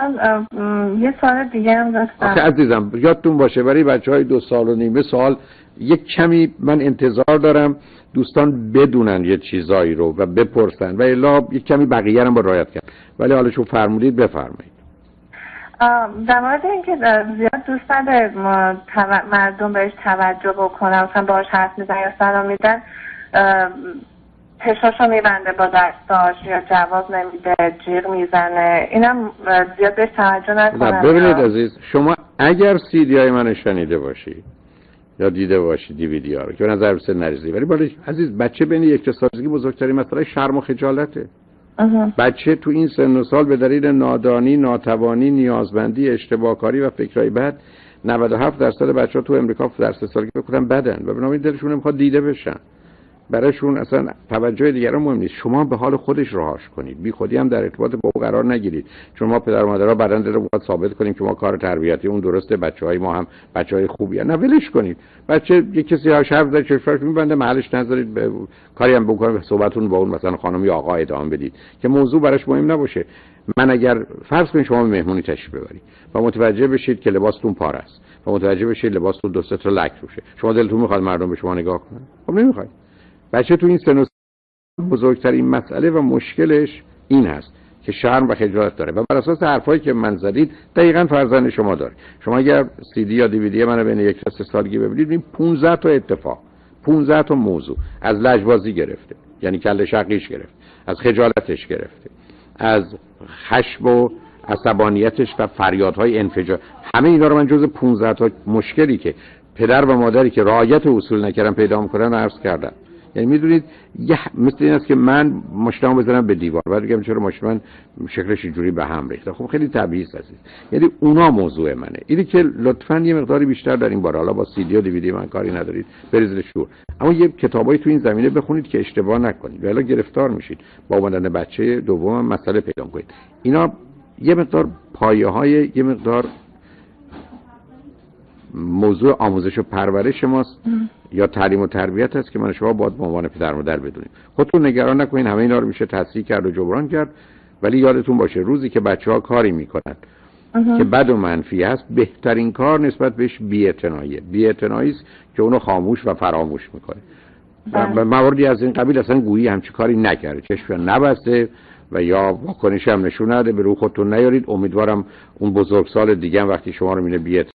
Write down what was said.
من یه سال دیگه هم داشتم. آخه عزیزم یادتون باشه برای بچهای 2 سال و نیم سال یک کمی من انتظار دارم دوستان بدونن یه چیزایی رو و بپرسن و الا یک کمی بقیه هم با رعایت کرد. ولی حالا شو فرمودید بفرمایید. در مورد اینکه زیاد دوست نداره مردم بهش توجه بکنن، مثلا باهاش حرف میزنن یا سلام میدن، پشاشو میبنده با دستاش یا جواب نمیده، جیغ میزنه، اینم زیاد بهش توجه نکنن. ببینید عزیز، شما اگر CD های من شنیده باشید یا دیده باشید DVD ها رو که به نظر برسه نریزی، ولی باید عزیز بچه بین 1 تا سالگی بزرگترین مسئله شرم و خجالته. بچه تو این سن و سال به دلیل نادانی، ناتوانی، نیازمندی، اشتباهکاری و فکرای بد 97% بچه‌ها تو امریکا در 3 سالگی بکنن بدن و بنابراین دلشون نمیخواد دیده بشن. برایشون اصلا توجه دیگران مهم نیست. شما به حال خودش رهاش کنید، بی خودی هم در ارتباط با او قرار نگیرید، چون ما پدر و مادرها بعداً رو باید ثابت کنیم که ما کار تربیتی اون درسته، بچهای ما هم بچهای خوبی هستن. نه ولش کنید. بچه یک کسی ها حرف زد چشمش میبنده، محلش نذارید کاری هم بکنه، صحبتون با اون مثلا خانم یا آقا ادامه بدید که موضوع براش مهم نباشه. من اگر فرض کنید شما مهمونی تشریف ببرید و متوجه بشید که لباستون پاره است و متوجه بشید لباستون 2-3 تا لک روشه، شما دلتون میخواد مردم به شما نگاه کنن؟ خب نمیخواید. بچه تو این سن و بزرگترین مسئله و مشکلش این هست که شرم و خجالت داره و بر اساس حرفایی که من زدید دقیقاً فرزند شما داره. شما اگر CD یا DVD منو بین 1 تا 3 سالگی ببینید این 15 تا اتفاق، 15 تا موضوع، از لجبازی گرفته، یعنی کله شقیش گرفته، از خجالتش گرفته، از خشم و عصبانیتش و فریادهای انفجار، همه اینا رو من جز 15 تا مشکلی که پدر و مادری که رعایت اصول نکردن پیدا می‌کنن عرض کردم. یعنی میدونید مثل این است که من مشتمو بزنم به دیوار بعد بگم چرا ماشین من شکلش اینجوری به هم ریخته. خب خیلی طبیعی است. یعنی اونا موضوع منه. اینی که لطفاً یه مقداری بیشتر در این باره، حالا با CD و DVD من کاری ندارید، بریزید شور، اما یه کتابایی تو این زمینه بخونید که اشتباه نکنید ولی گرفتار میشید. با اومدن بچه دوم مسئله پیدا کنید. اینا یه مقدار پایه‌های یه مقدار موضوع آموزش و پرورش ماست یا تعلیم و تربیت است که من شما باید به عنوان پدر و مادر بدونیم. خودتون نگران نکنین، همه اینا رو میشه تصحیح کرد و جبران کرد، ولی یادتون باشه روزی که بچه‌ها کاری میکنن که بد و منفی هست، بهترین کار نسبت بهش بی‌اعتنایی است که اونو خاموش و فراموش میکنه. و مواردی از این قبیل اصلا گویی همچی کاری نکرده، چشم نبسته و یا واکنشی هم نشون نده، به رو خودتون نیارید. امیدوارم اون بزرگسال دیگه هم وقتی شما رو میبینه